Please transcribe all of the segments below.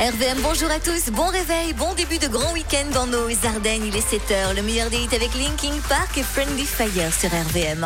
RVM, bonjour à tous, bon réveil, bon début de grand week-end dans nos Ardennes, il est 7h, le meilleur des hits avec Linkin Park et Friendly Fire sur RVM.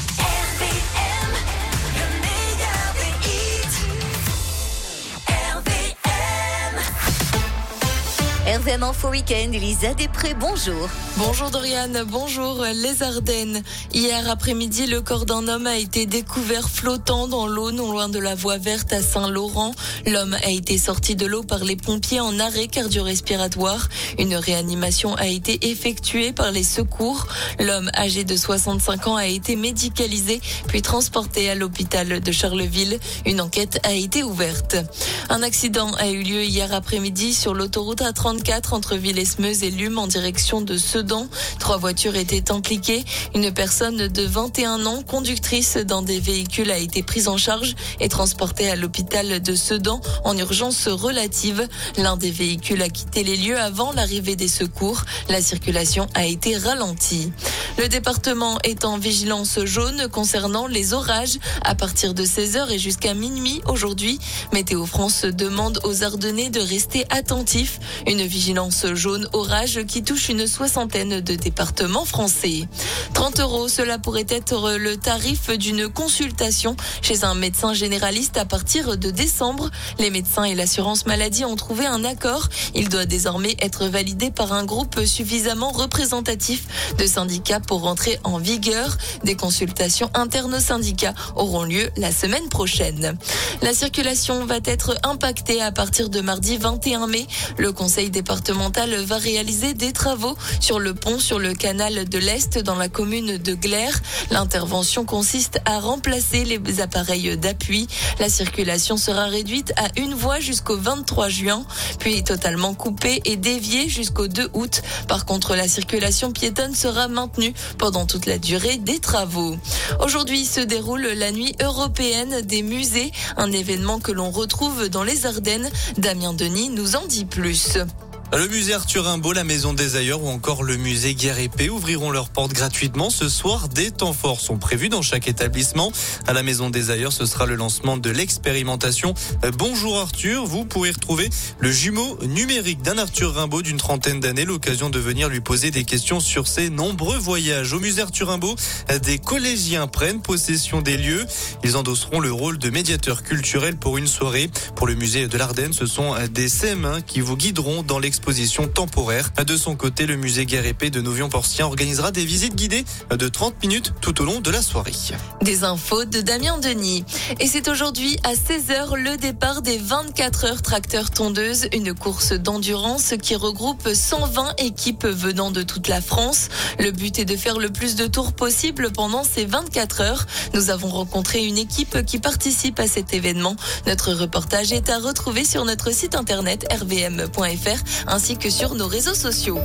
RVM Info Week-end, Elisa Després, bonjour. Bonjour Doriane, bonjour les Ardennes. Hier après-midi, le corps d'un homme a été découvert flottant dans l'eau non loin de la voie verte à Saint-Laurent. L'homme a été sorti de l'eau par les pompiers en arrêt cardio-respiratoire. Une réanimation a été effectuée par les secours. L'homme âgé de 65 ans a été médicalisé puis transporté à l'hôpital de Charleville. Une enquête a été ouverte. Un accident a eu lieu hier après-midi sur l'autoroute A34 entre Villesmeuse et Lume en direction de Sedan. 3 voitures étaient impliquées. Une personne de 21 ans, conductrice d'un des véhicules, a été prise en charge et transportée à l'hôpital de Sedan en urgence relative. L'un des véhicules a quitté les lieux avant l'arrivée des secours. La circulation a été ralentie. Le département est en vigilance jaune concernant les orages à partir de 16h et jusqu'à minuit aujourd'hui. Météo France demande aux Ardennais de rester attentifs. Une vigilance jaune orage qui touche une soixantaine de départements français. 30 €, cela pourrait être le tarif d'une consultation chez un médecin généraliste à partir de décembre. Les médecins et l'assurance maladie ont trouvé un accord. Il doit désormais être validé par un groupe suffisamment représentatif de syndicats pour rentrer en vigueur. Des consultations internes aux syndicats auront lieu la semaine prochaine. La circulation va être impactée à partir de mardi 21 mai. Le conseil départemental va réaliser des travaux sur le pont sur le canal de l'Est dans la commune de Glères. L'intervention consiste à remplacer les appareils d'appui. La circulation sera réduite à une voie jusqu'au 23 juin, puis totalement coupée et déviée jusqu'au 2 août. Par contre, la circulation piétonne sera maintenue pendant toute la durée des travaux. Aujourd'hui se déroule la nuit européenne des musées, un événement que l'on retrouve dans les Ardennes. Damien Denis nous en dit plus. Le musée Arthur Rimbaud, la Maison des Ailleurs ou encore le musée Guerre et Paix ouvriront leurs portes gratuitement ce soir. Des temps forts sont prévus dans chaque établissement. À la Maison des Ailleurs, ce sera le lancement de l'expérimentation Bonjour Arthur. Vous pourrez retrouver le jumeau numérique d'un Arthur Rimbaud d'une trentaine d'années. L'occasion de venir lui poser des questions sur ses nombreux voyages. Au musée Arthur Rimbaud, des collégiens prennent possession des lieux. Ils endosseront le rôle de médiateur culturel pour une soirée. Pour le musée de l'Ardenne, ce sont des CM1 qui vous guideront dans l'exposition temporaire. De son côté, le musée Guerre et Paix de Novion-Porcien organisera des visites guidées de 30 minutes tout au long de la soirée. Des infos de Damien Denis. Et c'est aujourd'hui à 16h le départ des 24 heures tracteurs tondeuses, une course d'endurance qui regroupe 120 équipes venant de toute la France. Le but est de faire le plus de tours possible pendant ces 24 heures. Nous avons rencontré une équipe qui participe à cet événement. Notre reportage est à retrouver sur notre site internet rvm.fr ainsi que sur nos réseaux sociaux.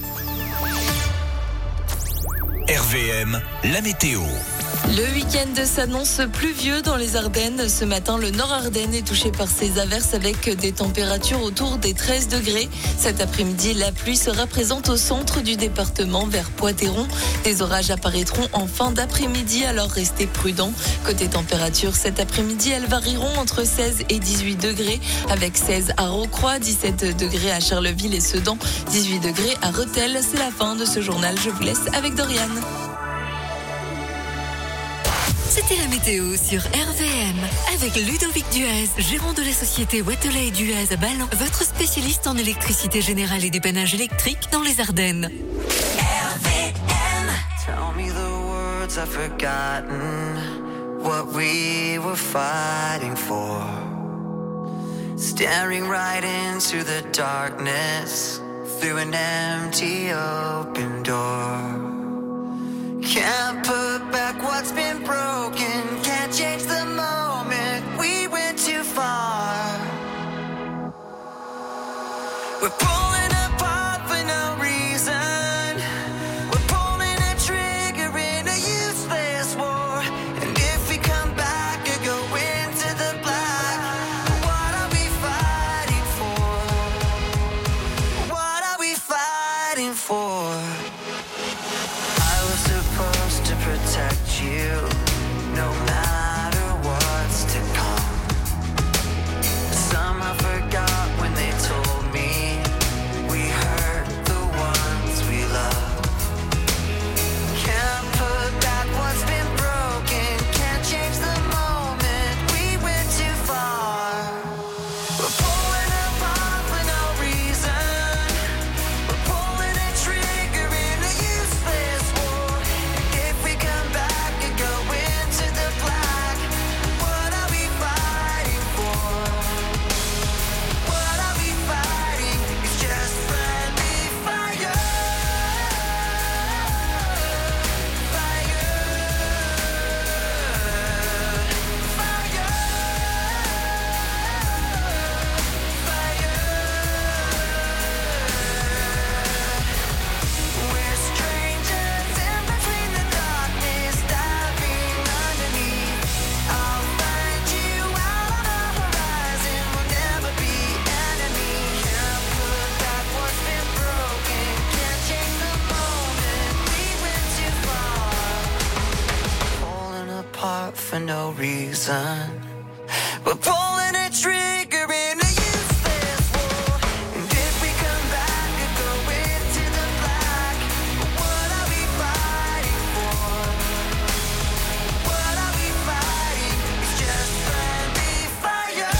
RVM, la météo. Le week-end s'annonce pluvieux dans les Ardennes. Ce matin, le Nord Ardennes est touché par ces averses avec des températures autour des 13 degrés. Cet après-midi, la pluie sera présente au centre du département vers Poitéron. Des orages apparaîtront en fin d'après-midi, alors restez prudents. Côté température, cet après-midi, elles varieront entre 16 et 18 degrés avec 16 à Rocroi, 17 degrés à Charleville et Sedan, 18 degrés à Rethel. C'est la fin de ce journal. Je vous laisse avec Doriane. C'était la météo sur RVM avec Ludovic Duez, gérant de la société Waterloo Duez à Ballon, votre spécialiste en électricité générale et dépannage électrique dans les Ardennes. RVM. Tell me the words I've forgotten, what we were fighting for. Staring right into the darkness through an empty open door. Can't put back what's been broken. Can't change the moment. We went too far. We're pulling apart for no reason. We're pulling a trigger in a useless war. And if we come back or go into the black, what are we fighting for? What are we fighting for? I was supposed to protect you, no matter for no reason. We're pulling a trigger in a useless war. And if we come back and go into the black, what are we fighting for? What are we fighting? It's just friendly fire.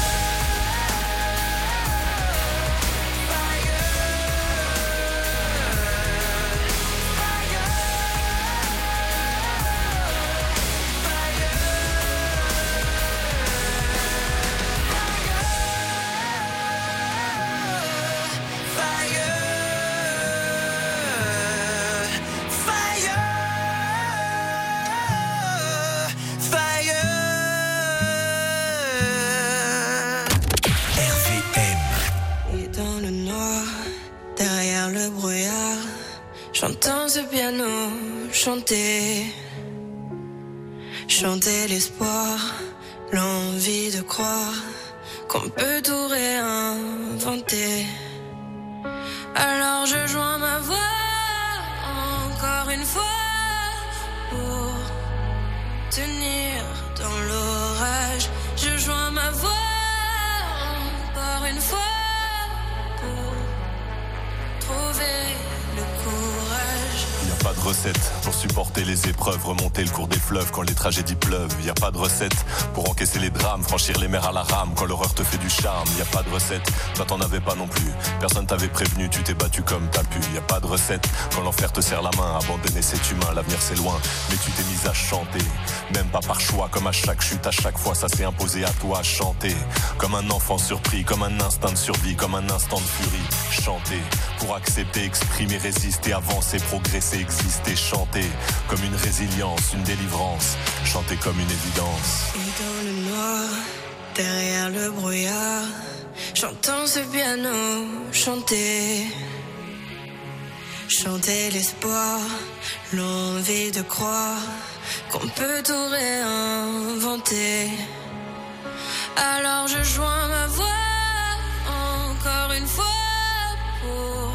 J'entends ce piano chanter, chanter l'espoir, l'envie de croire qu'on peut tout réinventer. Alors je joins ma voix encore une fois pour tenir dans l'orage. Je joins ma voix encore une fois pour trouver le courage. Y a pas de recette pour supporter les épreuves, remonter le cours des fleuves quand les tragédies pleuvent. Y a pas de recette pour encaisser les drames, franchir les mers à la rame quand l'horreur te fait du charme. Y a pas de recette, toi t'en avais pas non plus. Personne t'avait prévenu, tu t'es battu comme t'as pu. Y a pas de recette quand l'enfer te serre la main. Abandonner c'est humain, l'avenir c'est loin, mais tu t'es mise à chanter. Même pas par choix, comme à chaque chute, à chaque fois ça s'est imposé à toi. Chanter comme un enfant surpris, comme un instinct de survie, comme un instant de furie. Chanter pour accepter, exprimer, résister, avancer, progresser, exister. Chanter comme une résilience, une délivrance. Chanter comme une évidence. Et dans le noir, derrière le brouillard, j'entends ce piano chanter, chanter l'espoir, l'envie de croire qu'on peut tout réinventer. Alors je joins ma voix encore une fois pour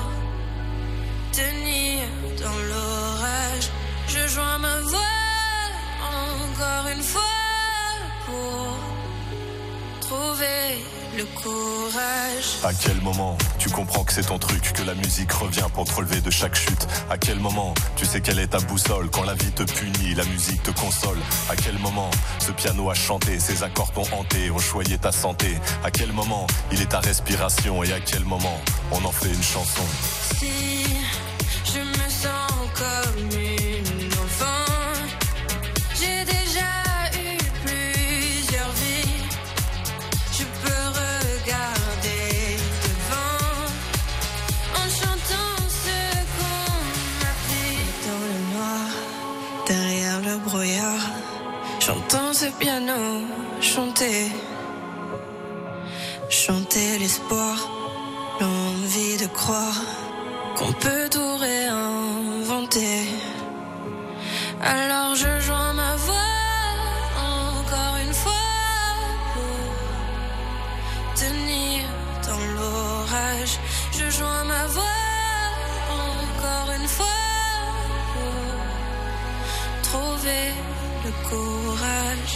tenir dans l'orage. Je joins ma voix encore une fois pour trouver le courage. À quel moment tu comprends que c'est ton truc, que la musique revient pour te relever de chaque chute? À quel moment tu sais quelle est ta boussole? Quand la vie te punit, la musique te console. À quel moment ce piano a chanté, ses accords t'ont hanté, ont choyé ta santé? À quel moment il est ta respiration? Et à quel moment on en fait une chanson? Si je me sens comme une enfant, j'ai déjà eu plusieurs vies, je peux regarder devant en chantant ce qu'on m'a pris. Dans le noir, derrière le brouillard, j'entends ce piano chanter, chanter l'espoir, l'envie de croire qu'on peut tout réinventer. Alors je joins ma voix encore une fois pour tenir dans l'orage. Je joins ma voix encore une fois pour trouver le courage.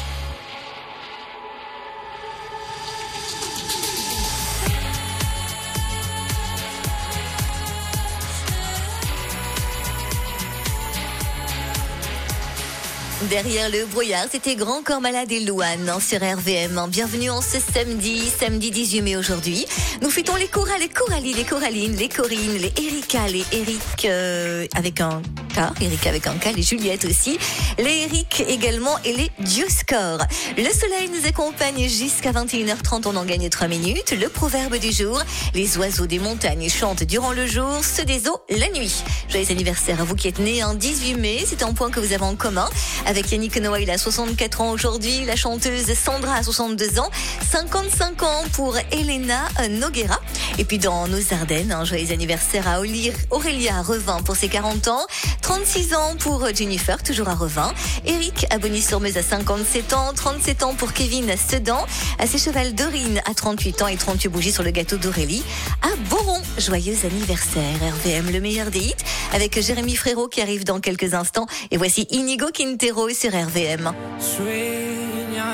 Derrière le brouillard, c'était Grand Corps Malade et Louane sur RVM. Bienvenue en ce samedi 18 mai aujourd'hui. Nous fêtons les chorales, les choralies, les choralines, les Corinne, les Erika, les Eric avec un K, Erika avec un K, les Juliette aussi, les Eric également et les Dioscor. Le soleil nous accompagne jusqu'à 21h30, on en gagne 3 minutes. Le proverbe du jour, les oiseaux des montagnes chantent durant le jour, ceux des eaux la nuit. Joyeux anniversaire à vous qui êtes nés en 18 mai, c'est un point que vous avez en commun. Avec Yannick Noah, il a 64 ans aujourd'hui, la chanteuse Sandra a 62 ans, 55 ans pour Elena Noguera. Et puis dans nos Ardennes, un joyeux anniversaire à Aurélia Revin pour ses 40 ans, 36 ans pour Jennifer, toujours à Revin, Eric à Bonny-sur-Meuse à 57 ans, 37 ans pour Kevin à Sedan, à Sécheval Dorine à 38 ans et 38 bougies sur le gâteau d'Aurélie, à Boron. Joyeux anniversaire, RVM, le meilleur des hits, avec Jérémy Frérot qui arrive dans quelques instants. Et voici Inigo Quintero sur RVM. Sweet.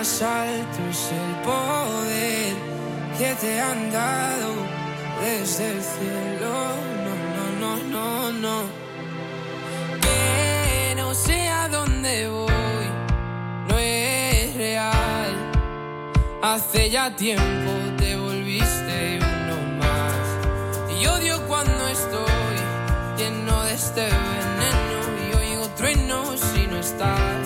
más alto es el poder que te han dado desde el cielo. No. Que no sé a dónde voy, no es real. Hace ya tiempo te volviste uno más. Y odio cuando estoy lleno de este veneno y oigo truenos si no estás.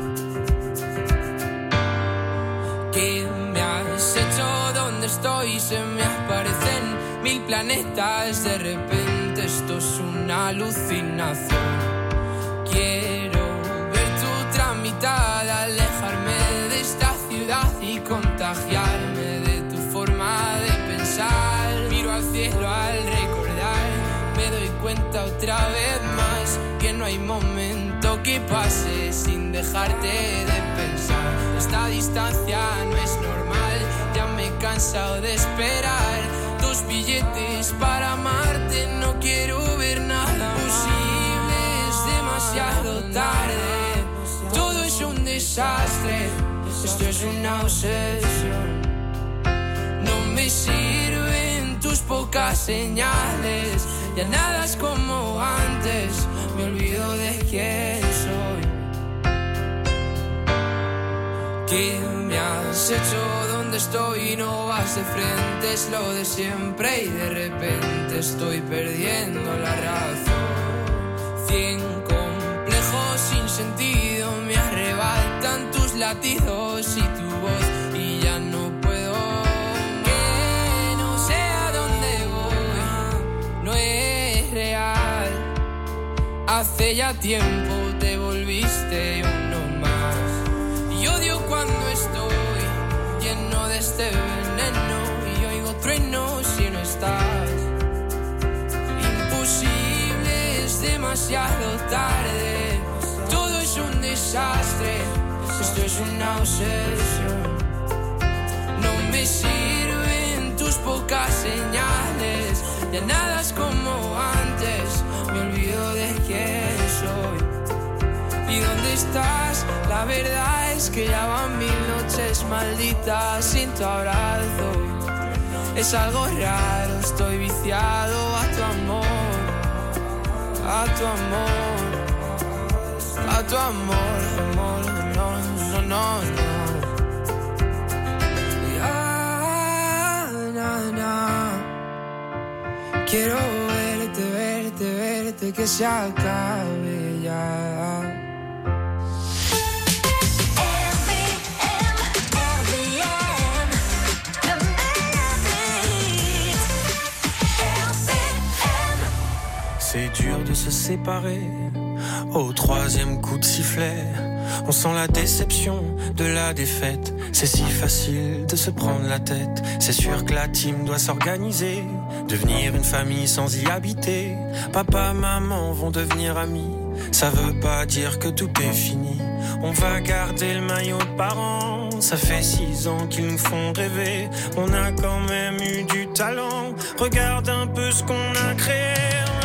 ¿Qué me has hecho? ¿Dónde estoy? Se me aparecen 1000 planetas. De repente esto es una alucinación. Quiero ver tu tramitada, alejarme de esta ciudad y contagiarme de tu forma de pensar. Miro al cielo al recordar, me doy cuenta otra vez más que no hay momento que pase sin dejarte de pensar. Esta distancia no es normal, ya me he cansado de esperar tus billetes para amarte. No quiero ver nada posible, es demasiado tarde. Todo es un desastre, esto es una obsesión. No me sirven tus pocas señales, ya nada es como antes, me olvido de quién soy. ¿Qué me has hecho? ¿Dónde estoy? No vas de frente, es lo de siempre y de repente estoy perdiendo la razón. 100 complejos sin sentido me arrebatan tus latidos y tu voz y ya no puedo. Que no sé a dónde voy, no es real. Hace ya tiempo te volviste uno más. Y odio cuando estoy lleno de este veneno y oigo truenos si no estás. Imposible, es demasiado tarde. Todo es un desastre, esto es una obsesión. No me sirven tus pocas señales, ya nada es como antes, me olvido de quién soy. ¿Y dónde estás? La verdad es que ya van 1000 noches malditas sin tu abrazo. Es algo raro, estoy viciado a tu amor, a tu amor, a tu amor, amor, no. Quiero verte, que se acabe ya. C'est dur de se séparer au 3e coup de sifflet. On sent la déception de la défaite. C'est si facile de se prendre la tête. C'est sûr que la team doit s'organiser, devenir une famille sans y habiter. Papa, maman vont devenir amis. Ça veut pas dire que tout est fini. On va garder le maillot de parents. Ça fait 6 ans qu'ils nous font rêver. On a quand même eu du talent. Regarde un peu ce qu'on a créé.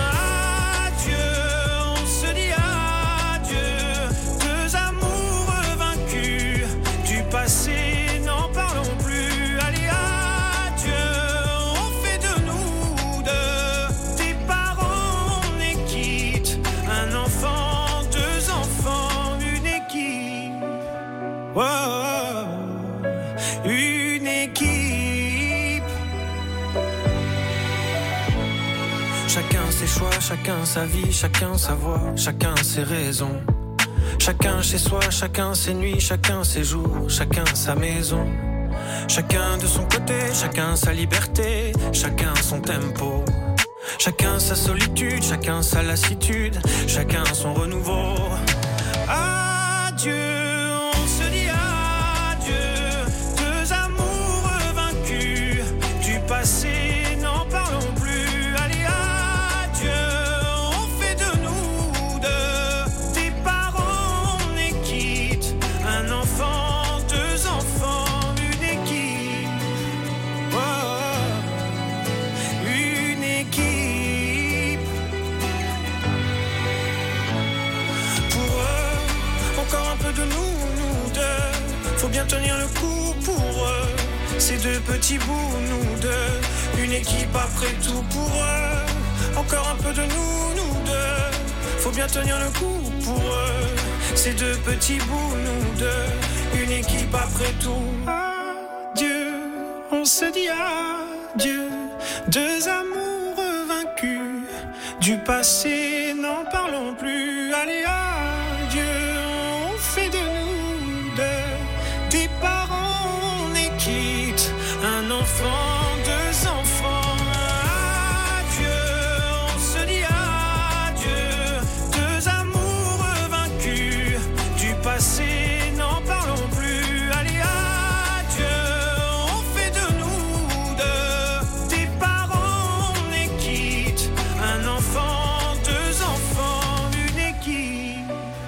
N'en parlons plus, allez adieu. On fait de nous deux des parents, on est quitte. Un enfant, 2 enfants, une équipe. Oh, une équipe. Chacun ses choix, chacun sa vie, chacun sa voix, chacun ses raisons. Chacun chez soi, chacun ses nuits, chacun ses jours, chacun sa maison. Chacun de son côté, chacun sa liberté, chacun son tempo. Chacun sa solitude, chacun sa lassitude, chacun son renouveau. Adieu, on se dit adieu. 2 amours vaincus du passé, n'en parlons plus. Allez adieu. De bien tenir le coup pour eux. Ces deux petits bouts, nous deux. Une équipe après tout pour eux. Encore un peu de nous deux. Faut bien tenir le coup pour eux. Ces deux petits bouts, nous deux. Une équipe après tout. Adieu, on se dit adieu. Deux amours vaincus. Du passé, n'en parlons plus. Allez, adieu, on fait de nous deux des parents, on est quitte. Un enfant, deux enfants. Adieu, on se dit adieu. Deux amours vaincus. Du passé, n'en parlons plus. Allez, adieu, on fait de nous deux des parents, on est quitte. Un enfant, deux enfants, une équipe.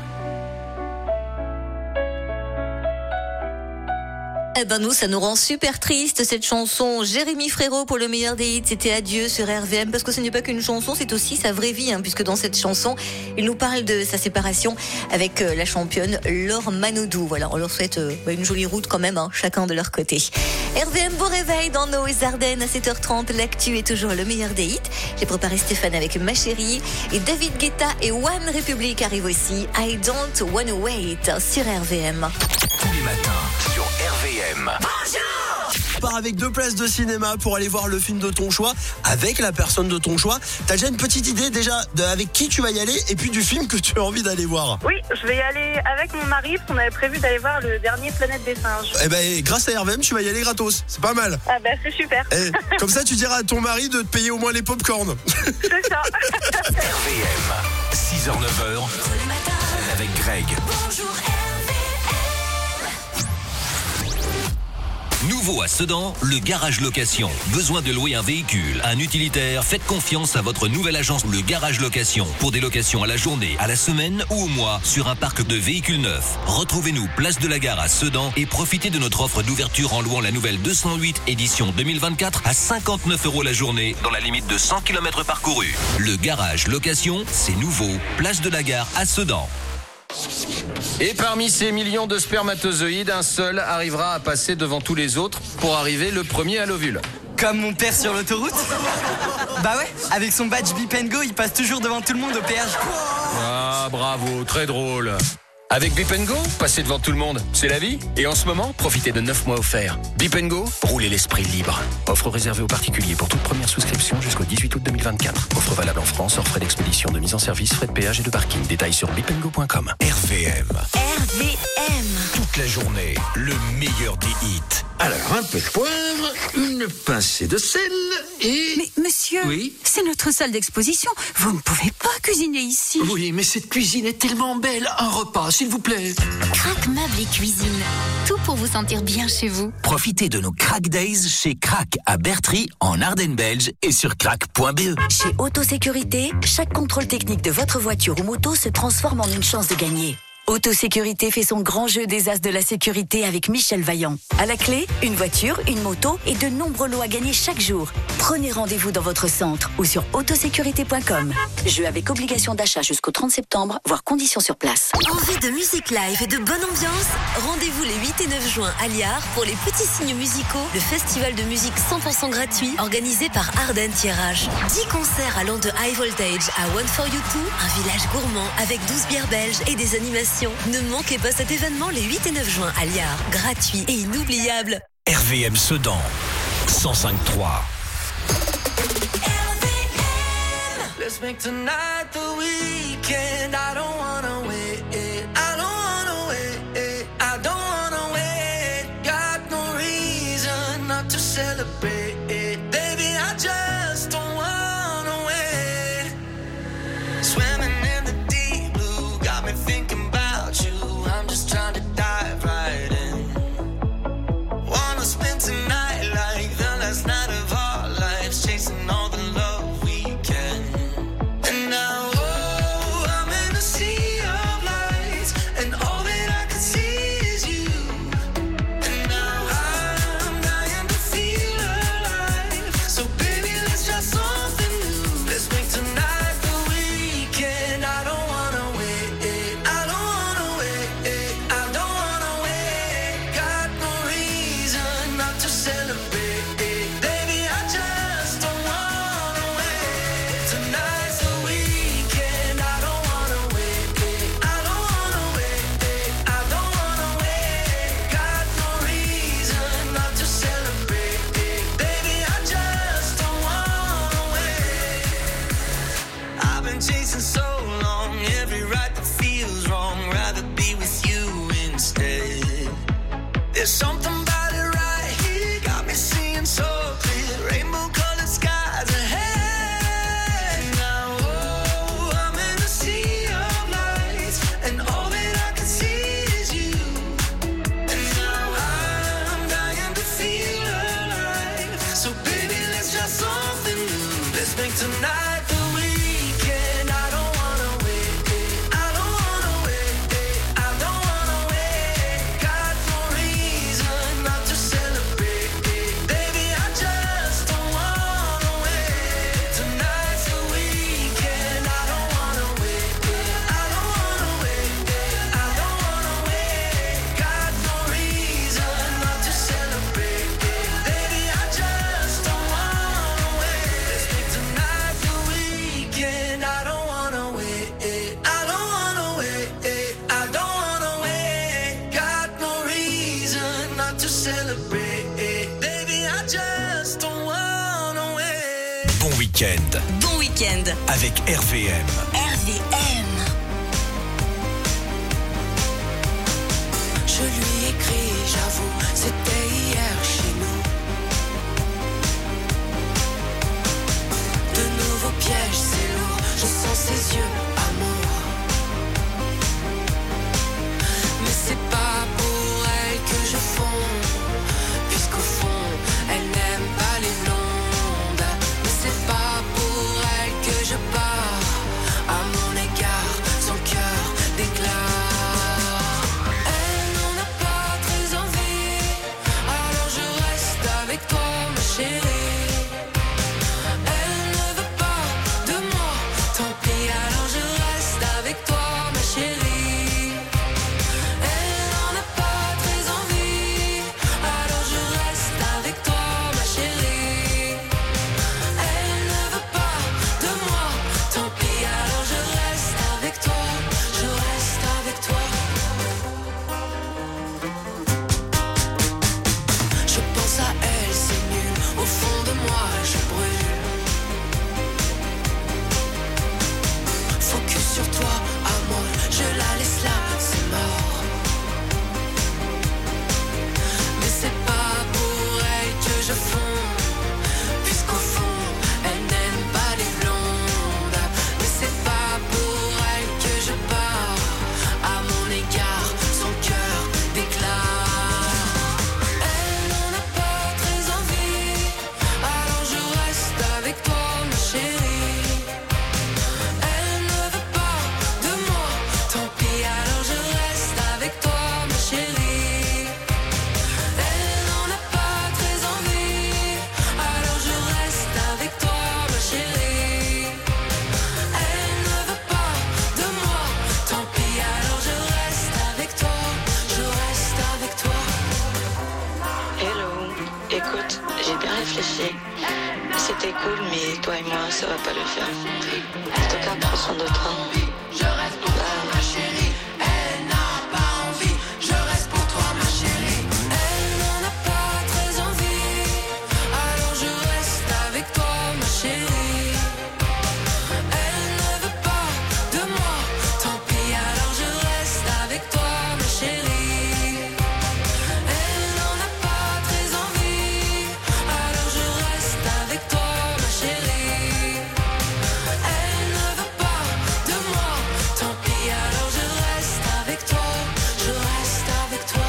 Eh ben nous, ça nous rend super triste cette chanson. Jérémy Frérot pour le meilleur des hits, c'était Adieu sur RVM, parce que ce n'est pas qu'une chanson, c'est aussi sa vraie vie, puisque dans cette chanson, il nous parle de sa séparation avec la championne Laure Manodou. Voilà, on leur souhaite une jolie route quand même, chacun de leur côté. RVM, beau réveil dans nos Ardennes à 7h30. L'actu est toujours le meilleur des hits. J'ai préparé Stéphane avec Ma Chérie, et David Guetta et One Republic arrivent aussi. I Don't Wanna Wait sur RVM. Tous les matins sur RVM. On part avec 2 places de cinéma pour aller voir le film de ton choix avec la personne de ton choix. T'as déjà une petite idée déjà avec qui tu vas y aller et puis du film que tu as envie d'aller voir? Oui, je vais y aller avec mon mari parce qu'on avait prévu d'aller voir le dernier Planète des Singes. Eh ben, grâce à RVM, tu vas y aller gratos. C'est pas mal. Ah ben, c'est super. Comme ça, tu diras à ton mari de te payer au moins les pop-corn. C'est ça. RVM, 6h-9h, avec Greg. Bonjour Nouveau à Sedan, le garage location. Besoin de louer un véhicule, un utilitaire? Faites confiance à votre nouvelle agence, le garage location. Pour des locations à la journée, à la semaine ou au mois, sur un parc de véhicules neufs. Retrouvez-nous place de la Gare à Sedan et profitez de notre offre d'ouverture en louant la nouvelle 208 édition 2024 à 59 € la journée, dans la limite de 100 km parcourus. Le garage location, c'est nouveau. Place de la Gare à Sedan. Et parmi ces millions de spermatozoïdes, un seul arrivera à passer devant tous les autres pour arriver le premier à l'ovule. Comme mon père sur l'autoroute? Bah ouais, avec son badge Beep & Go, il passe toujours devant tout le monde au péage. Ah, bravo, très drôle. Avec Beep & Go, passez devant tout le monde, c'est la vie. Et en ce moment, profitez de 9 mois offerts. Beep & Go, roulez l'esprit libre. Offre réservée aux particuliers pour toute première souscription jusqu'au 18 août 2024. Offre valable en France, hors frais d'expédition, de mise en service, frais de péage et de parking. Détails sur beepandgo.com. RVM. RVM. Toute la journée, le meilleur des hits. Alors, un peu de poivre, une pincée de sel et... Mais monsieur, oui, c'est notre salle d'exposition. Vous ne pouvez pas cuisiner ici. Oui, mais cette cuisine est tellement belle. Un repas, s'il vous plaît. Crac Meubles et Cuisine. Tout pour vous sentir bien chez vous. Profitez de nos Crac Days chez Crac à Bertry, en Ardennes belge et sur crac.be. Chez Autosécurité, chaque contrôle technique de votre voiture ou moto se transforme en une chance de gagner. Autosécurité fait son grand jeu des as de la sécurité avec Michel Vaillant. À la clé, une voiture, une moto et de nombreux lots à gagner chaque jour. Prenez rendez-vous dans votre centre ou sur autosécurité.com. Jeu avec obligation d'achat jusqu'au 30 septembre, voire conditions sur place. Envie de musique live et de bonne ambiance? Rendez-vous les 8 et 9 juin à Liard pour les petits signes musicaux, le festival de musique 100% gratuit organisé par Ardennes Tirage. 10 concerts allant de High Voltage à One for You Too, un village gourmand avec 12 bières belges et des animations. Ne manquez pas cet événement les 8 et 9 juin à Liard, gratuit et inoubliable. RVM Sedan, 105.3. Let's make tonight the weekend. I don't wanna wait. I don't wanna wait. I don't wanna wait. Got no reason not to celebrate. Baby, I just don't wanna wait. Swimming in the deep blue got me thinking about you. I'm just trying to dive right in. Wanna spend tonight like the last night of our lives, chasing all the love we can. And now, oh, I'm in a sea of lights, and all that I can see is you. And now I'm dying to feel alive. So baby, let's try something new. Let's make tonight the weekend. I don't wanna wait. I don't wanna wait. I don't wanna wait. Got Bon week-end. Bon week-end. Avec RVM. RVM. Je lui écris, j'avoue, c'était hier chez nous. De nouveaux pièges, c'est lourd, je sens ses yeux, amour. Mais c'est pas pour elle que je fonds, puisqu'au fond, elle n'aime pas les blondes. Mais c'est pas pour elle que je pars, à mon égard, son cœur déclare. C'était cool, mais toi et moi, ça va pas le faire. En tout cas, prends soin de toi. Je reste pour toi, ma chérie. Elle n'a pas envie. Je reste pour toi, ma chérie. Elle n'en a pas très envie. Alors je reste avec toi, ma chérie. Elle ne veut pas de moi. Tant pis, alors je reste avec toi, ma chérie. Elle n'en a pas très envie. Alors je reste avec toi, ma chérie. Elle ne veut pas de moi. Tant pis, alors je reste avec toi. Je reste avec toi.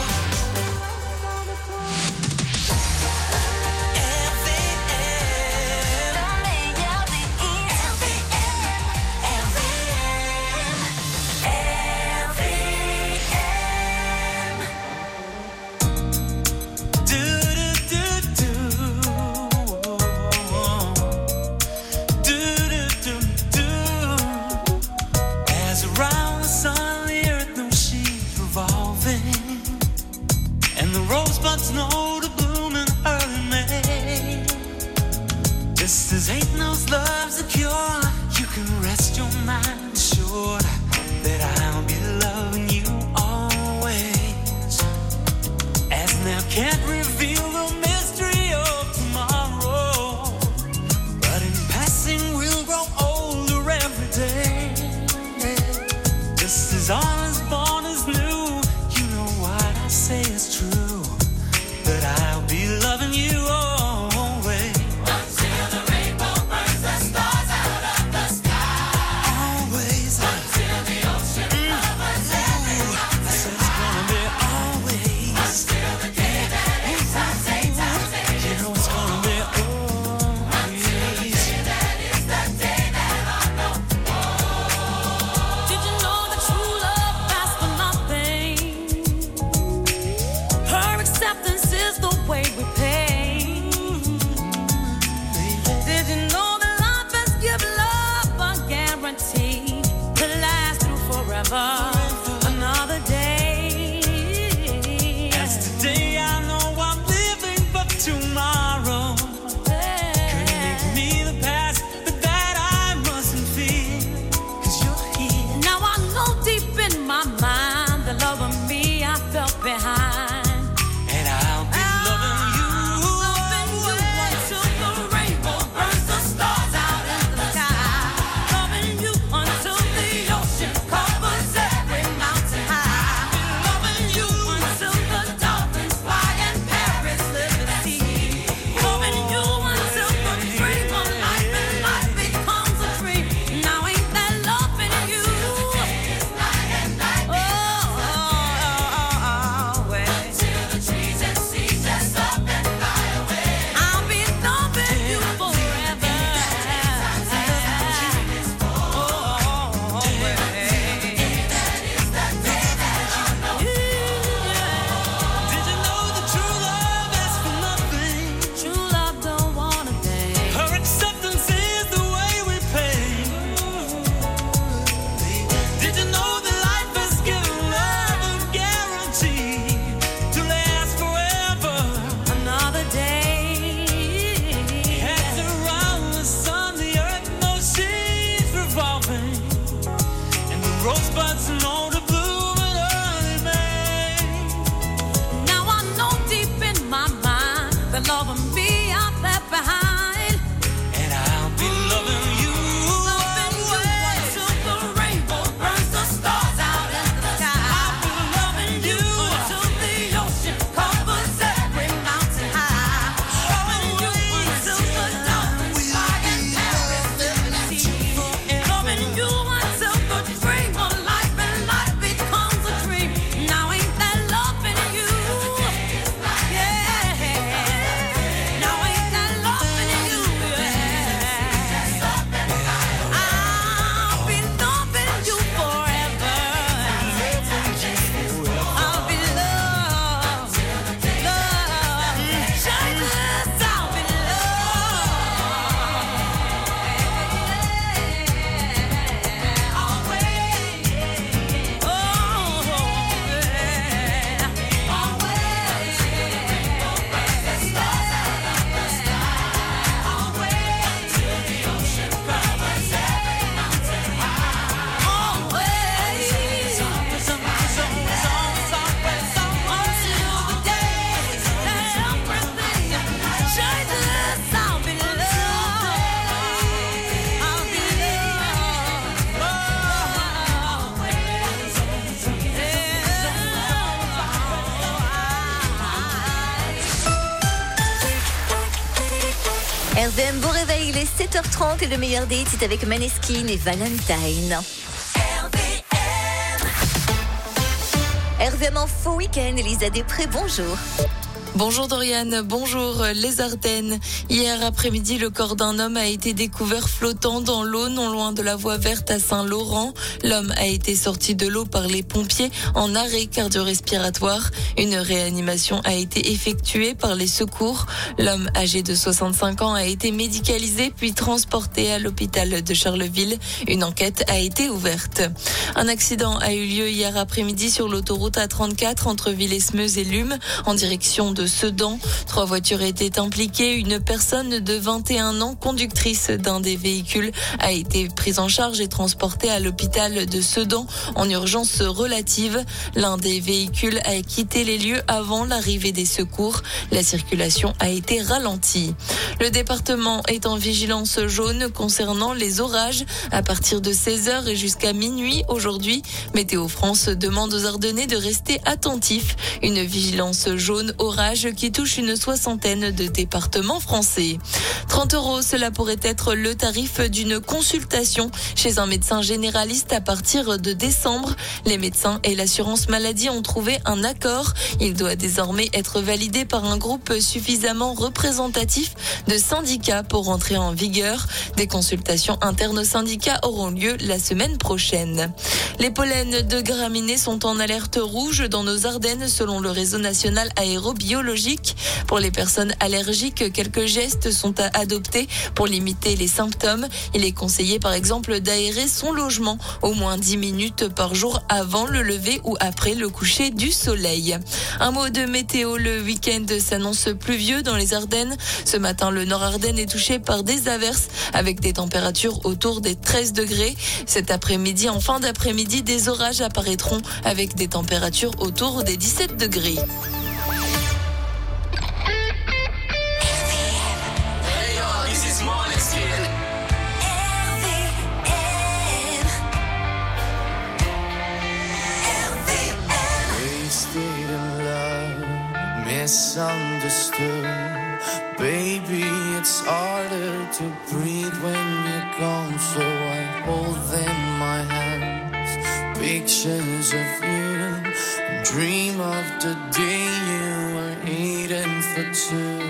As around the sun, the earth knows she's revolving, and the rosebuds know to bloom in early May. Just as hate knows love's a cure, you can rest your mind assured that I'll be loving you always. As now can't reveal the mystery of tomorrow, but in passing we'll grow older every day. Just as all is born is new, you know what I say is true, that loving me I left behind. And I'll be loving you. Loving you until the rainbow burns the stars out in the sky. I'll be loving you until the ocean covers every mountain high. Loving you until the dolphins fly and Paris in the sea. Loving you until the dream of life and life becomes a dream. Now ain't that loving you? Yeah. Now ain't that loving you? Yeah. I'll be loving you forever. I'll be loved, shyness, I'll be RVM, bon réveil, il est 7h30 et le meilleur date c'est avec Maneskin et Valentine. RVM en faux week-end, Elisa Després, bonjour. Bonjour Doriane, bonjour les Ardennes. Hier après-midi, le corps d'un homme a été découvert flottant dans l'eau non loin de la voie verte à Saint-Laurent. L'homme a été sorti de l'eau par les pompiers en arrêt cardio-respiratoire. Une réanimation a été effectuée par les secours. L'homme âgé de 65 ans a été médicalisé puis transporté à l'hôpital de Charleville. Une enquête a été ouverte. Un accident a eu lieu hier après-midi sur l'autoroute A34 entre Villesmeuse et Lume en direction de Sedan. 3 voitures étaient impliquées. Une personne de 21 ans, conductrice d'un des véhicules, a été prise en charge et transportée à l'hôpital de Sedan en urgence relative. L'un des véhicules a quitté les lieux avant l'arrivée des secours. La circulation a été ralentie. Le département est en vigilance jaune concernant les orages à partir de 16h et jusqu'à minuit aujourd'hui. Météo France demande aux Ardennais de rester attentifs. Une vigilance jaune orage qui touche une 60aine de départements français. 30 €, cela pourrait être le tarif d'une consultation chez un médecin généraliste à partir de décembre. Les médecins et l'assurance maladie ont trouvé un accord. Il doit désormais être validé par un groupe suffisamment représentatif de syndicats pour entrer en vigueur. Des consultations internes aux syndicats auront lieu la semaine prochaine. Les pollens de graminées sont en alerte rouge dans nos Ardennes selon le réseau national aérobiologique. Pour les personnes allergiques, quelques gestes sont à adopter pour limiter les symptômes. Il est conseillé par exemple d'aérer son logement au moins 10 minutes par jour avant le lever ou après le coucher du soleil. Un mot de météo, le week-end s'annonce pluvieux dans les Ardennes. Ce matin, le Nord-Ardennes est touché par des averses avec des températures autour des 13 degrés. Cet après-midi, en fin d'après-midi, des orages apparaîtront avec des températures autour des 17 degrés. Misunderstood, baby, it's harder to breathe when you're gone. So I hold in my hands pictures of you, and dream of the day you were eating for two.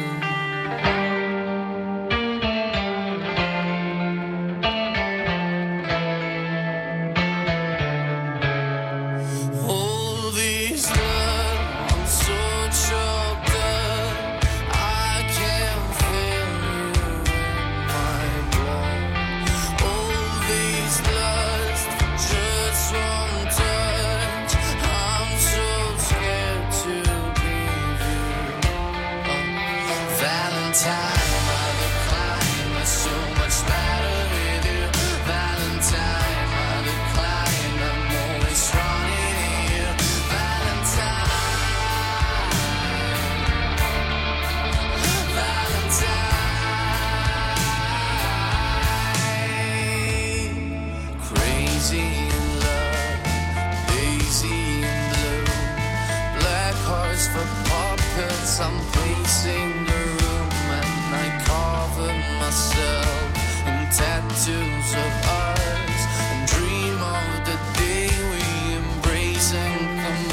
I'm pacing the room and I cover myself in tattoos of ours and dream of the day we embrace and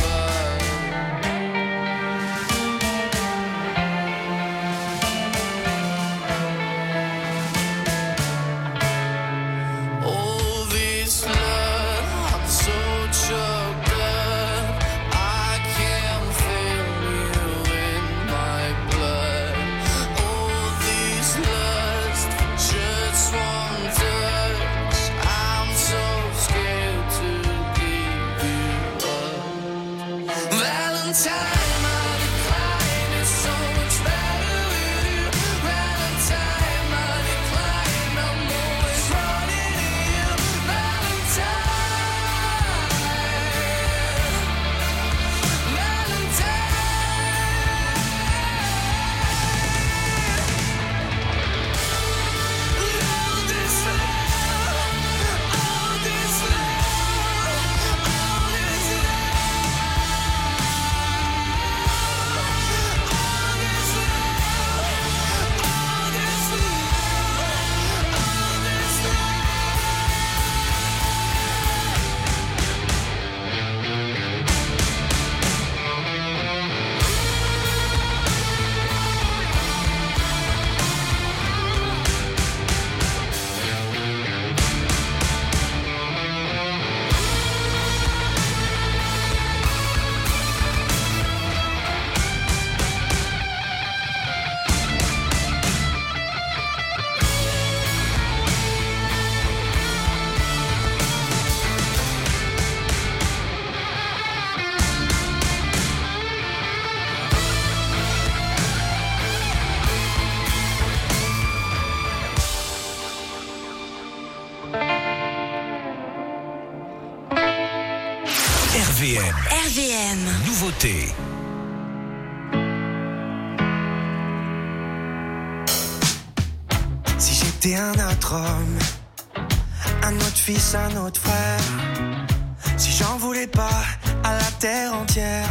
RVM. Nouveauté. Si j'étais un autre homme, un autre fils, un autre frère, si j'en voulais pas à la terre entière,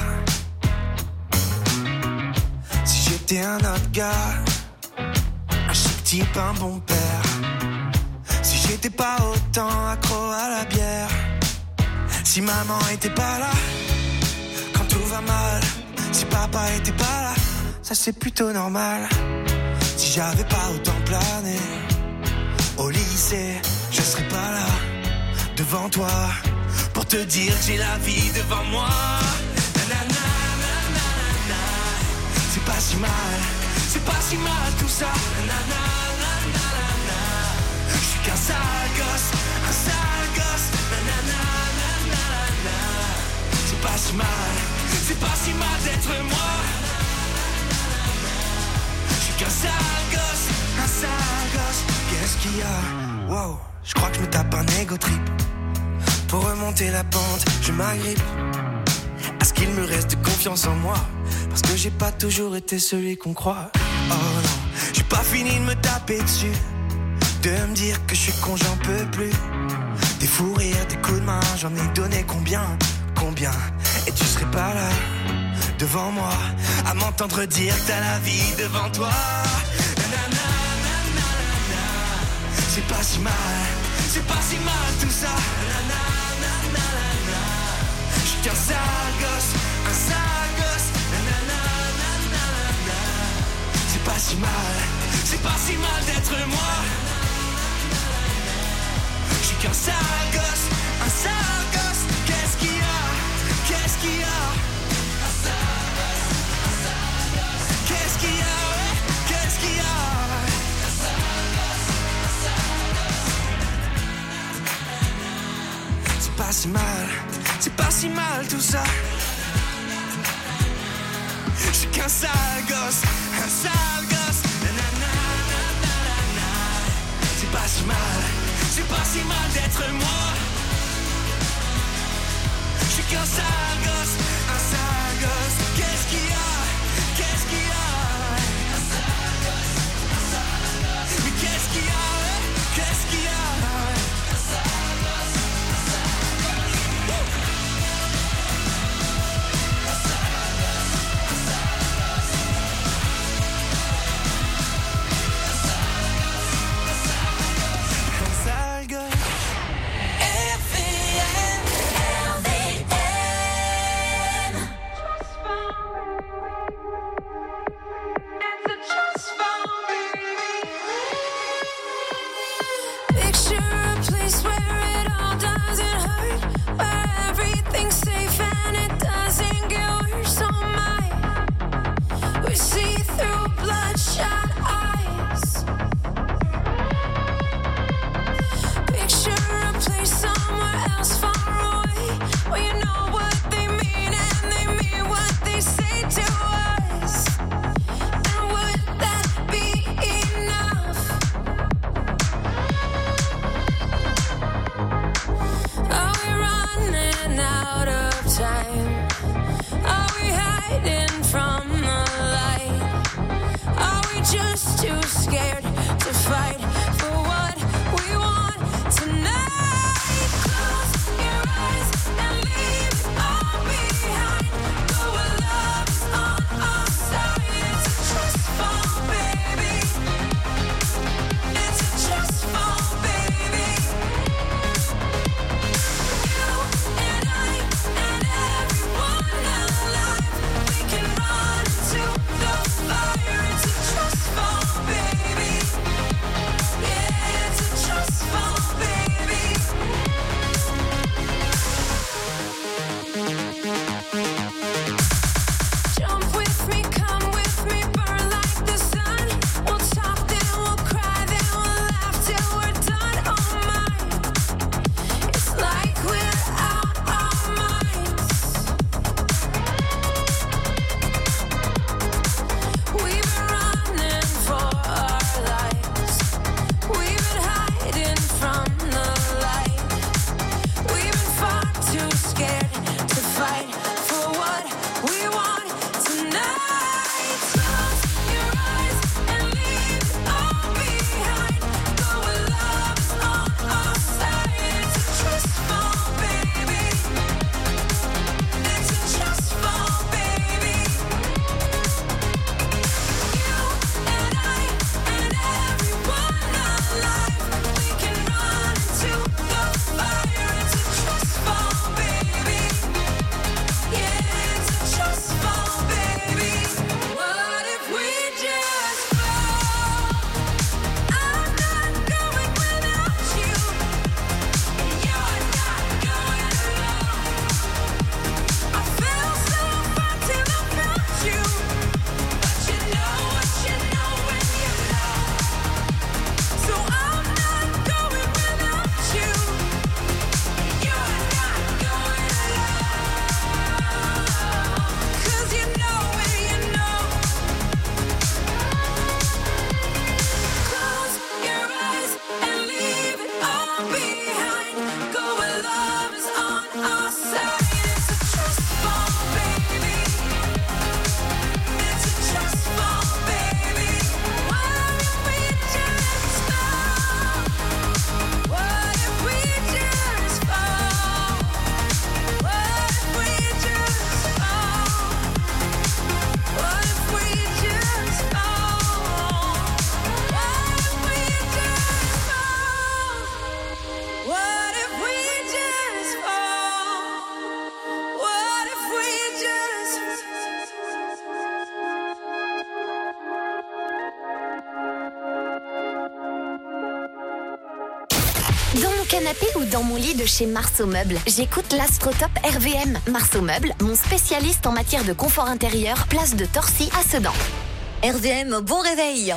si j'étais un autre gars, un chic type, un bon père, si j'étais pas autant accro à la bière, si maman était pas là quand tout va mal, si papa était pas là, ça c'est plutôt normal. Si j'avais pas autant plané au lycée, je serais pas là devant toi pour te dire que j'ai la vie devant moi. Nanana, nanana, c'est pas si mal tout ça. Nanana, nanana, je suis qu'un sale gosse, nanana, nanana, c'est pas si mal d'être moi. Qu'un sale gosse, qu'est-ce qu'il y a? Wow, je crois que je me tape un ego trip. Pour remonter la pente, je m'agrippe à ce qu'il me reste de confiance en moi, parce que j'ai pas toujours été celui qu'on croit. Oh non, j'ai pas fini de me taper dessus, de me dire que je suis con, j'en peux plus. Des fous rires, des coups de main, j'en ai donné combien? Et tu serais pas là devant moi à m'entendre dire que t'as la vie devant toi. Nanana, nanana, c'est pas si mal tout ça. Nanana, nanana, je suis qu'un sale gosse, nanana, nanana, c'est pas si mal d'être moi. Je suis qu'un sale gosse, qu'est-ce qu'il y a? Qu'est-ce qu'il y a? Qu'est-ce qu'il y a? Qu'est-ce qu'il y a? C'est pas si mal tout ça. Je suis qu'un sale gosse, nanana, nanana. C'est pas si mal d'être moi. Je suis qu'un sale gosse, qu'est-ce qu'il y a? Qu'est-ce qu'il y a? Mais qu'est-ce qu'il y a? Qu'est-ce qu'il y a? canapé ou dans mon lit de chez Marceau Meubles, j'écoute l'Astrotop RVM. Marceau Meubles, mon spécialiste en matière de confort intérieur, place de Torcy à Sedan. RVM, bon réveil.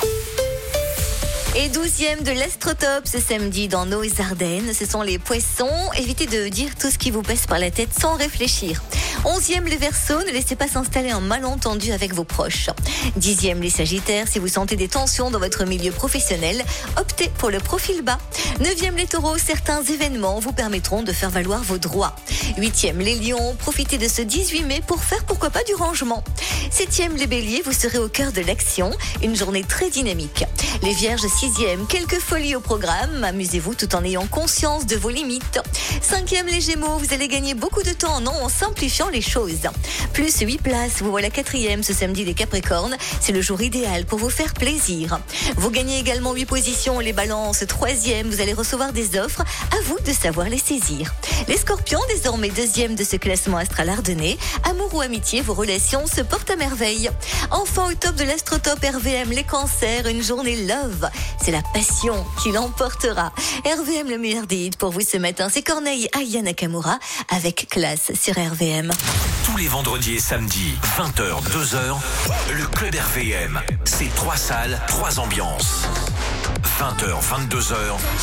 Et 12e de l'Astrotop ce samedi dans nos Ardennes, ce sont les poissons. Évitez de dire tout ce qui vous passe par la tête sans réfléchir. 11e les Verseaux, ne laissez pas s'installer un malentendu avec vos proches. 10e les Sagittaires, si vous sentez des tensions dans votre milieu professionnel, optez pour le profil bas. 9e les Taureaux, certains événements vous permettront de faire valoir vos droits. 8e les Lions, profitez de ce 18 mai pour faire pourquoi pas du rangement. 7e les Béliers, vous serez au cœur de l'action, une journée très dynamique. Les Vierges, 6e, quelques folies au programme, amusez-vous tout en ayant conscience de vos limites. 5e les Gémeaux, vous allez gagner beaucoup de temps en simplifiant les choses. Plus 8 places, vous voilà 4e ce samedi les Capricornes, c'est le jour idéal pour vous faire plaisir. Vous gagnez également 8 positions, les Balances, 3e, vous allez recevoir des offres, à vous de savoir les saisir. Les Scorpions, désormais 2e de ce classement astral ardennais, amour ou amitié, vos relations se portent à merveille. Enfin au top de l'Astrotop RVM, les Cancers, une journée love, c'est la passion qui l'emportera. RVM, le meilleur des hits pour vous ce matin, c'est Corneille Aya Nakamura avec classe sur RVM. Tous les vendredis et samedis, 20h, 2h, le Club RVM. C'est 3 salles, 3 ambiances. 20h, 22h,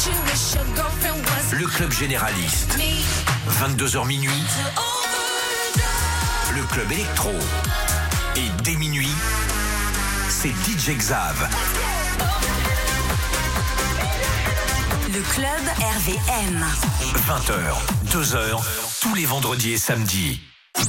le Club Généraliste. 22h minuit, le Club Électro. Et dès minuit, c'est DJ Xav. Le Club RVM. 20h, 2h, tous les vendredis et samedis.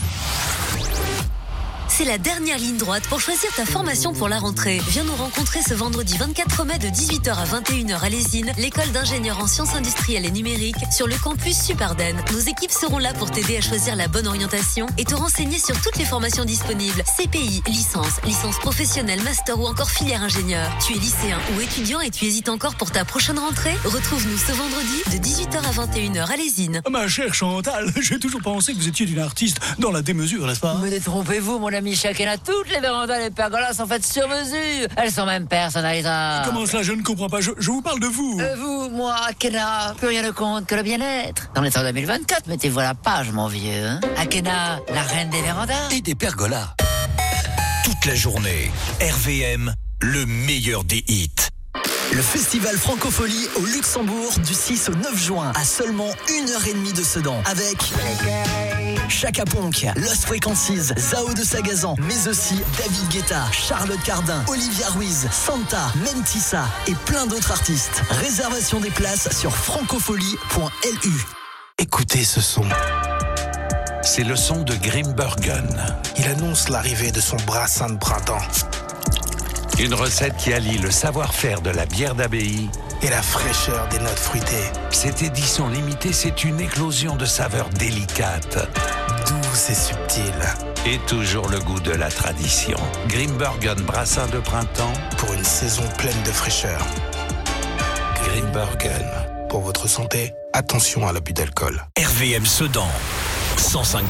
C'est la dernière ligne droite pour choisir ta formation pour la rentrée. Viens nous rencontrer ce vendredi 24 mai de 18h à 21h à l'Ésine, l'école d'ingénieurs en sciences industrielles et numériques sur le campus Supardenne. Nos équipes seront là pour t'aider à choisir la bonne orientation et te renseigner sur toutes les formations disponibles. CPI, licence professionnelle, master ou encore filière ingénieur. Tu es lycéen ou étudiant et tu hésites encore pour ta prochaine rentrée? Retrouve-nous ce vendredi de 18h à 21h à l'Ésine. Ma chère Chantal, j'ai toujours pensé que vous étiez une artiste dans la démesure, n'est-ce pas? Mais détrompez-vous, mon ami. Chacun a toutes les vérandas, les pergolas sont faites sur mesure. Elles sont même personnalisables. Comment cela, je ne comprends pas. Je vous parle de vous. Vous, moi, Akena, plus rien ne compte que le bien-être. On est en 2024, mettez-vous à la page, mon vieux. Hein. Akena, la reine des vérandas. Et des pergolas. Toute la journée, RVM, le meilleur des hits. Le festival Francophonie au Luxembourg du 6 au 9 juin à seulement 1h30 de Sedan avec Chaka Ponk, Lost Frequencies, Zao de Sagazan, mais aussi David Guetta, Charlotte Cardin, Olivia Ruiz, Santa, Mentissa et plein d'autres artistes. Réservation des places sur francofolie.lu. Écoutez ce son. C'est le son de Grimbergen. Il annonce l'arrivée de son brassin de printemps. Une recette qui allie le savoir-faire de la bière d'abbaye et la fraîcheur des notes fruitées. Cette édition limitée, c'est une éclosion de saveurs délicates, douces et subtiles. Et toujours le goût de la tradition. Grimbergen brassin de printemps pour une saison pleine de fraîcheur. Grimbergen. Pour votre santé, attention à l'abus d'alcool. RVM Sedan, 105.3.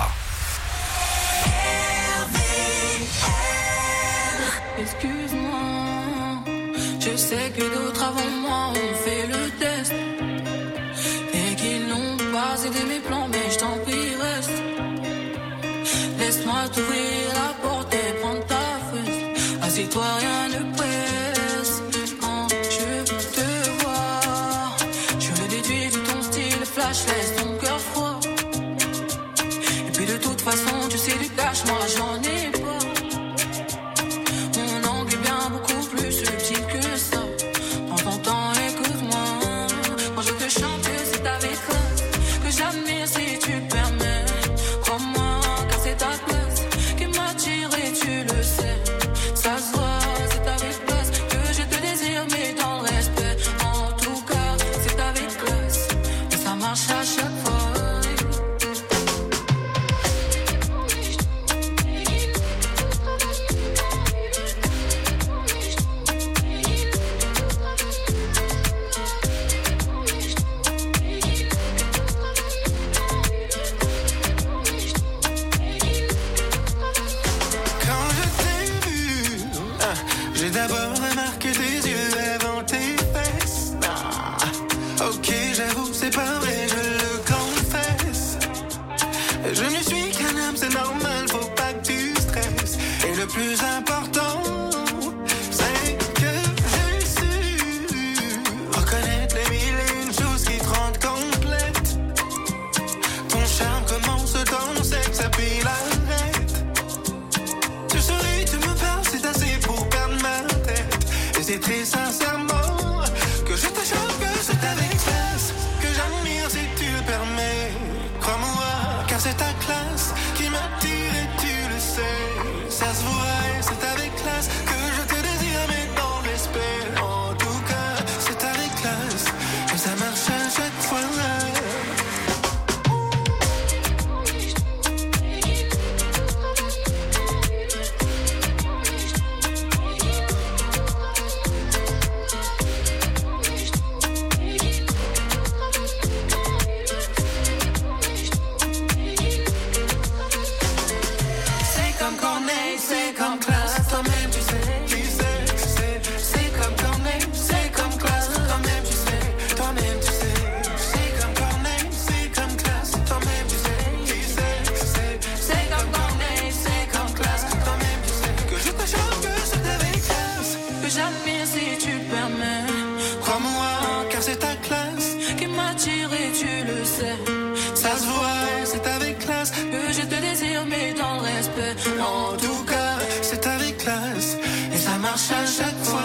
Excuse-moi, je sais que d'autres avant moi ont fait le test et qu'ils n'ont pas aidé mes plans, mais je t'en prie reste. Laisse-moi t'ouvrir la porte et prendre ta fesse. Assieds-toi, rien ne presse. Quand je te vois, je le déduis de ton style flash, laisse ton cœur froid. Et puis de toute façon, tu sais du cash, moi j'en ai pas. Beaucoup plus subtil que ça. Prends ton temps, écoute-moi. Quand je te chante, c'est avec classe que j'admire si tu permets. Crois-moi, car c'est ta classe qui m'attire et tu le sais. Ça se voit, c'est avec classe que je te désire, mais dans le respect. En tout cas, c'est avec classe et ça marche à chaque fois. J'ai d'abord remarqué tes yeux avant tes fesses. Ok, j'avoue, c'est pas vrai, je le confesse. Je ne suis qu'un homme, c'est normal, faut pas que tu stresses. Et le plus important, c'est que j'ai su reconnaître les mille et une choses qui te rendent complète. Ton charme commence dans le sexe, puis l'arrête. Tu souris, tu me parles, c'est assez pour perdre ma tête. Et c'est très sincèrement que je te choque, que c'est avec classe que j'admire si tu le permets. Crois-moi, car c'est ta classe qui m'attire et tu le sais. Ça se voit et c'est avec classe que je te désire, mais dans le respect. En tout cas, c'est avec classe et ça marche à chaque fois. C'est comme Corneille, c'est comme classe, toi-même tu sais, c'est comme Corneille, c'est comme classe, toi-même tu sais, c'est comme Corneille, c'est comme classe, toi-même tu sais, c'est comme Corneille, c'est comme classe, toi-même tu sais, que je te choque, que c'est avec classe, que j'admire si tu permets, crois-moi, car c'est ta classe qui m'attire et tu le sais, ça se voit, c'est avec classe, que je te désire mais dans le respect, en tout cas, c'est avec classe, et ça marche à chaque fois.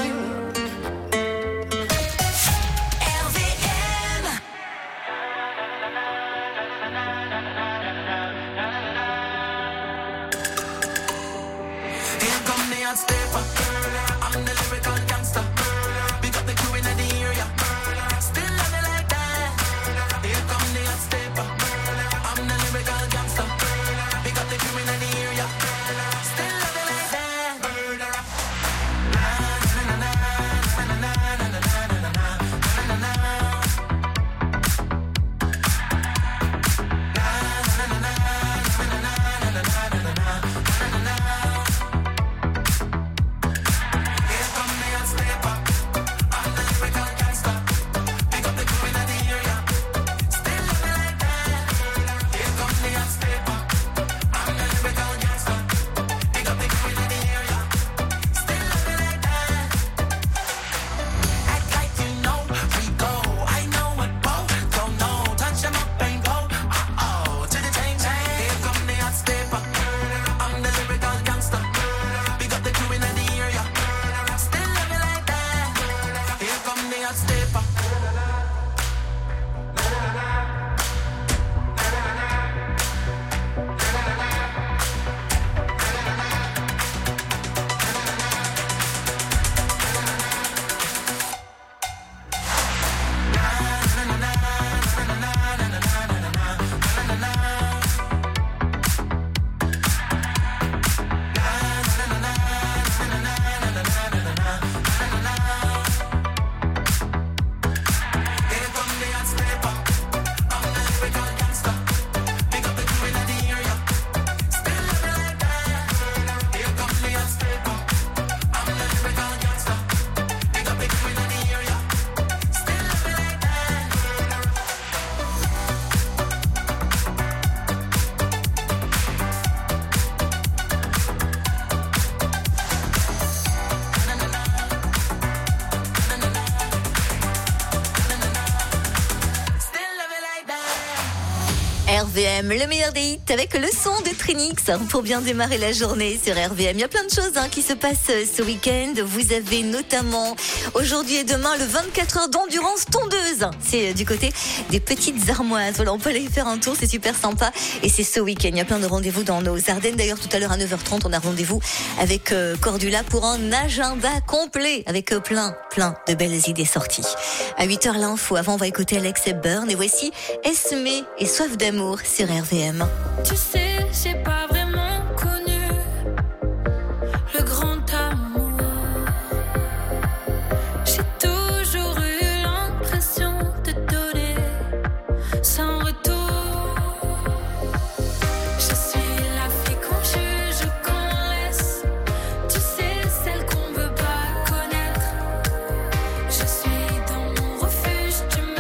Here come the hot stepper, I'm the lyrical gangster. Big up the crew in the area, still love it like that. Here come the hot stepper, I'm the lyrical gangster. Big up the crew in the area, still love it like that. RVM, le meilleur des hits avec le son de Trinix pour bien démarrer la journée sur RVM. Il y a plein de choses qui se passent ce week-end. Vous avez notamment aujourd'hui et demain le 24 heures d'endurance tondeuse. C'est du côté des Petites Armoises. Voilà, on peut aller faire un tour, c'est super sympa. Et c'est ce week-end. Il y a plein de rendez-vous dans nos Ardennes. D'ailleurs, tout à l'heure à 9h30, on a rendez-vous avec Cordula pour un agenda complet avec plein de belles idées sorties. À 8h l'info. Avant, on va écouter Alex Hepburn. Et voici Esme et Soif d'amour sur RVM. Tu sais, j'ai pas vraiment connu le grand amour. J'ai toujours eu l'impression de donner sans retour. Je suis la fille qu'on juge, qu'on laisse. Tu sais, celle qu'on veut pas connaître. Je suis dans mon refuge, tu me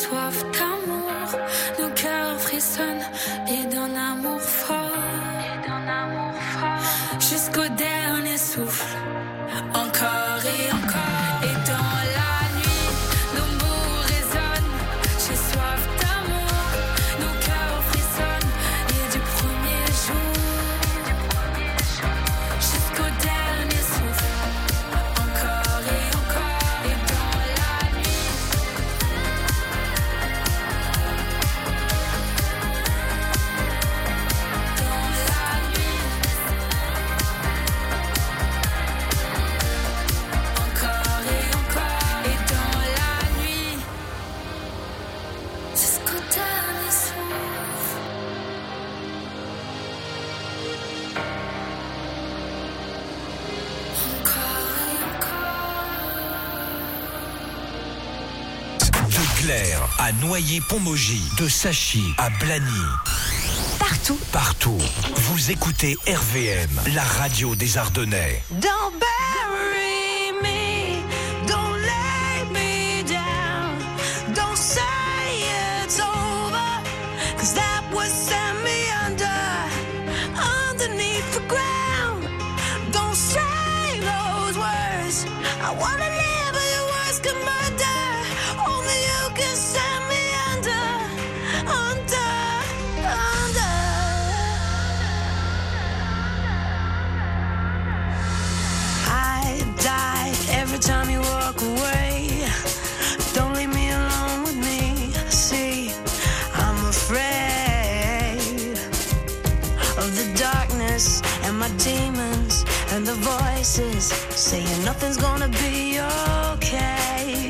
soif d'amour, nos cœurs frissonnent et d'un amour fort. Jusqu'au dernier souffle, encore et encore. Et dans la nuit, nos mots résonnent. J'ai soif d'amour, nos cœurs frissonnent. Et du premier jour jusqu'au dernier souffle, encore et encore. Et dans la nuit, encore et encore. Et dans la nuit, jusqu'au dernier souffle. Encore et encore. De Glaire à Noyer-Pont-Maugis, de Sachy à Blagny. Partout. Vous écoutez RVM, la radio des Ardennais. Don't bury me, don't lay me down, don't say it's over, 'cause that would send me underneath the ground. Don't say those words, I wanna live but your words can murder, only you can send me under. I die every time you walk away. Don't leave me alone with me. See, I'm afraid of the darkness and my demons and the voices saying nothing's gonna be okay.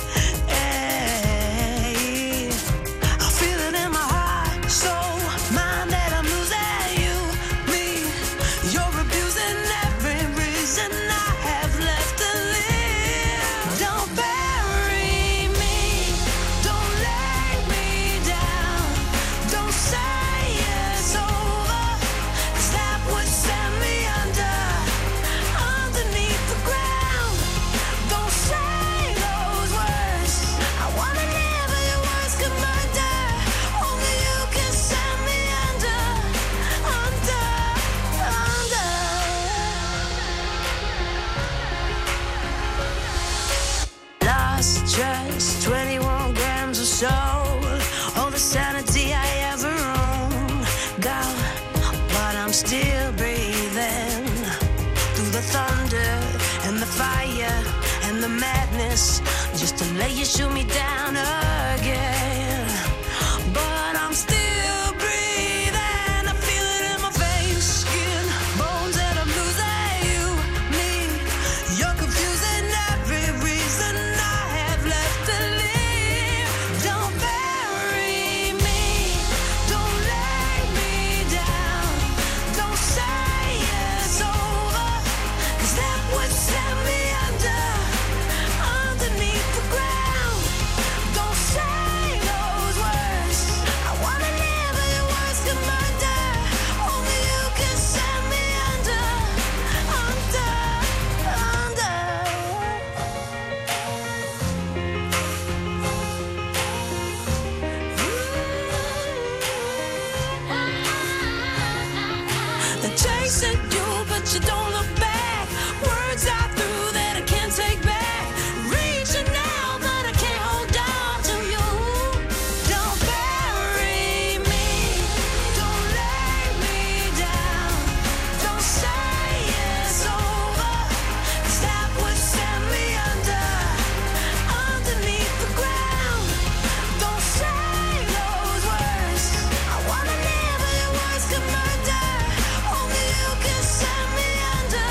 Hey, I feel it in my heart, soul, mind that I'm losing you, me. You're abusing every reason I have left to live. Don't bury me, don't lay me down, don't say it's over, 'cause that would send me underneath the ground. Don't say those words, I wanna live but your words can murder, only you can send me under. Lost just 21 grams of soul, all the sanity I ever owned, gone, but I'm still breathing through the thunder and the fire and the madness, just to let you shoot me down again. But I'm still breathing, I feel it in my veins, skin, bones, and I'm losing you, me. You're confusing every reason I have left to live. Don't bury me, don't lay me down, don't say it's over, 'cause that would send me underneath the ground. Don't say those words, I wanna live but your words can murder, only you can send me under. They're chasing you, but you don't look back. Words are through that I can't take back. Reaching out, but I can't hold on to you. Don't bury me, don't lay me down, don't say it's over, 'cause that would send me underneath the ground. Don't say those words, I wanna live but your words can murder, only you can send me under.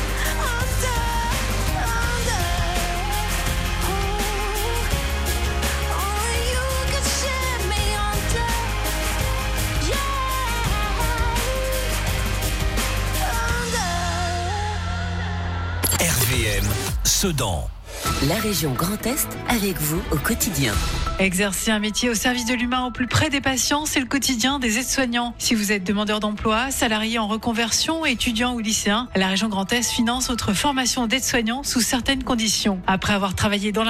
Only you can send me under. RVM, Sedan. La région Grand Est avec vous au quotidien. Exercer un métier au service de l'humain au plus près des patients, c'est le quotidien des aides-soignants. Si vous êtes demandeur d'emploi, salarié en reconversion, étudiant ou lycéen, la région Grand Est finance votre formation d'aide-soignant sous certaines conditions. Après avoir travaillé dans la